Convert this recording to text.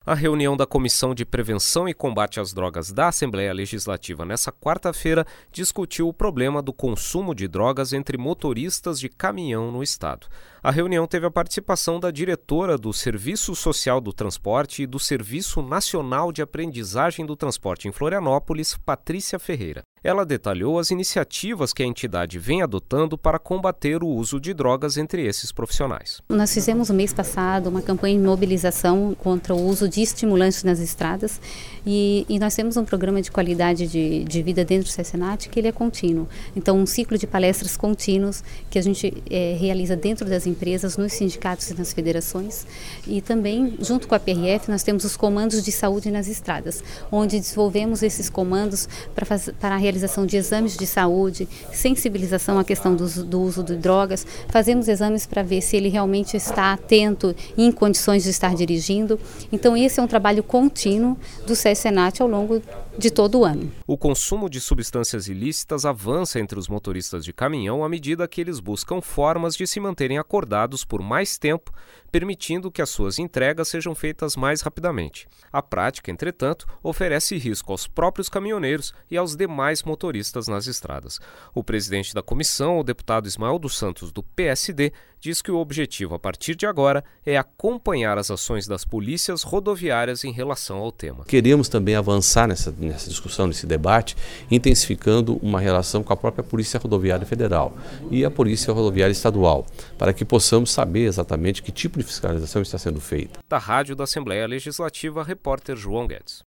A reunião da Comissão de Prevenção e Combate às Drogas da Assembleia Legislativa nesta quarta-feira discutiu o problema do consumo de drogas entre motoristas de caminhão no estado. A reunião teve a participação da diretora do Serviço Social do Transporte e do Serviço Nacional de Aprendizagem do Transporte em Florianópolis, Patrícia Ferreira. Ela detalhou as iniciativas que a entidade vem adotando para combater o uso de drogas entre esses profissionais. Nós fizemos no mês passado uma campanha de mobilização contra o uso de estimulantes nas estradas e nós temos um programa de qualidade de vida dentro do SESENAT que ele é contínuo. Então, um ciclo de palestras contínuos que a gente realiza dentro das empresas, nos sindicatos e nas federações. E também, junto com a PRF, nós temos os comandos de saúde nas estradas, onde desenvolvemos esses comandos para a realização de exames de saúde, sensibilização à questão do uso de drogas. Fazemos exames para ver se ele realmente está atento e em condições de estar dirigindo. Então, esse é um trabalho contínuo do SESENAT ao longo de todo o ano. O consumo de substâncias ilícitas avança entre os motoristas de caminhão à medida que eles buscam formas de se manterem acordados por mais tempo, permitindo que as suas entregas sejam feitas mais rapidamente. A prática, entretanto, oferece risco aos próprios caminhoneiros e aos demais motoristas nas estradas. O presidente da comissão, o deputado Ismael dos Santos, do PSD, diz que o objetivo a partir de agora é acompanhar as ações das polícias rodoviárias em relação ao tema. Queremos também avançar nessa discussão, nesse debate, intensificando uma relação com a própria Polícia Rodoviária Federal e a Polícia Rodoviária Estadual, para que possamos saber exatamente que tipo de fiscalização está sendo feita. Da Rádio da Assembleia Legislativa, repórter João Guedes.